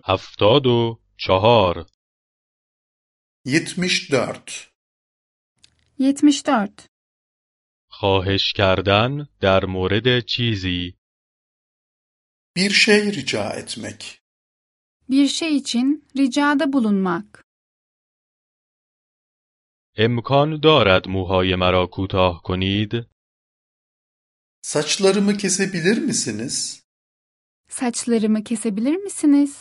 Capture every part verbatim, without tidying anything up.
هفتاد و چهار. yetmiş dört. yetmiş dört. خواهش کردن در مورد چیزی. Bir şey rica etmek. Bir şey için ricada bulunmak. امکان دارد موهای مرا کوتاه کنید؟ Saçlarımı kesebilir misiniz? Saçlarımı kesebilir misiniz?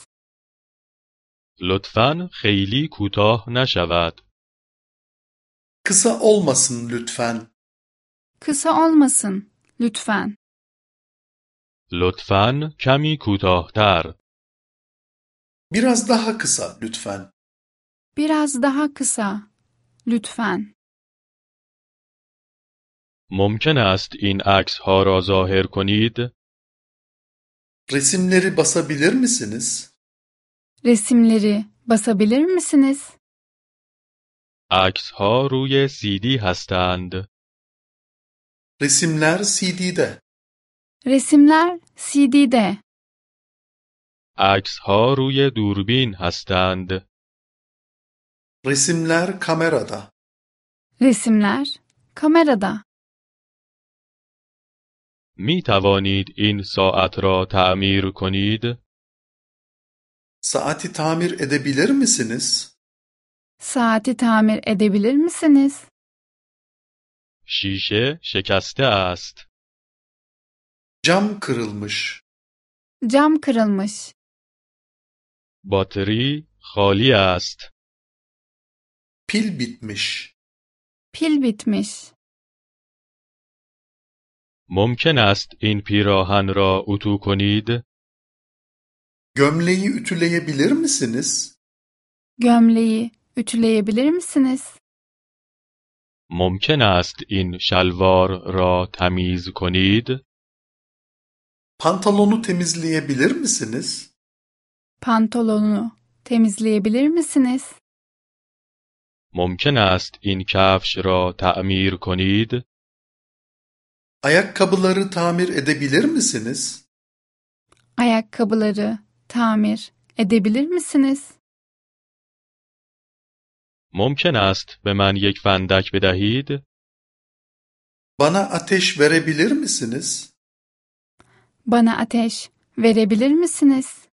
لطفاً خیلی کوتاه نشود. Kısa olmasın lütfen. Kısa olmasın, lütfen. لطفاً کمی کوتاه‌تر. Biraz daha kısa lütfen. Biraz daha kısa, lütfen. ممکن است این عکس‌ها را ظاهر کنید؟ Resimleri basabilir misiniz? Resimleri basabilir misiniz? عکس‌ها روی سی دی هستند. Resimler C D'de. Resimler C D'de. عکس‌ها روی دوربین هستند. Resimler kamerada. Resimler kamerada. می توانید این ساعت را تعمیر کنید؟ Saati tamir edebilir misiniz? Saati tamir edebilir misiniz? شیشه شکسته است. Cam kırılmış. Cam kırılmış. باتری خالی است. Pil bitmiş. Pil bitmiş. ممکن است این پیراهن را اتو کنید؟ Gömleği ütüleyebilir misiniz? Gömleği ütüleyebilir misiniz? ممکن است این شلوار را تمیز کنید؟ Pantolonu temizleyebilir misiniz? Pantolonu temizleyebilir misiniz? ممکن است این کفش را تعمیر کنید؟ Ayakkabıları tamir edebilir misiniz? Ayakkabıları tamir edebilir misiniz? ممکن است به من یک فندک بدهید؟ Bana ateş verebilir misiniz? Bana ateş verebilir misiniz?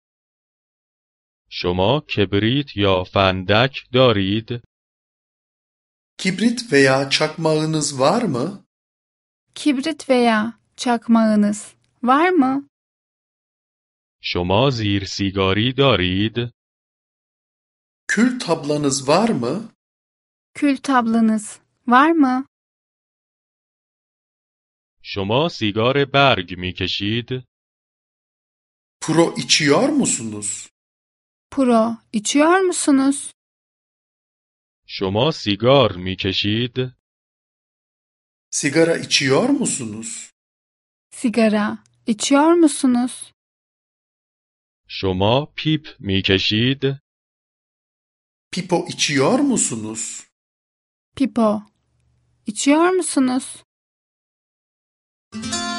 شما کبریت یا فندک دارید؟ Kibrit veya çakmağınız var mı? Kibrit veya çakmağınız var mı? شما زیر سیگاری دارید؟ Kül tablanız var mı? Kül tablanız var mı? شما سیگار برگ می کشید؟ Puro içiyor musunuz? Puro içiyor musunuz? شما سیگار می کشید؟ Sigara içiyor musunuz? Sigara içiyor musunuz? شما پیپ می کشید؟ Pipo içiyor musunuz? Pipo içiyor musunuz?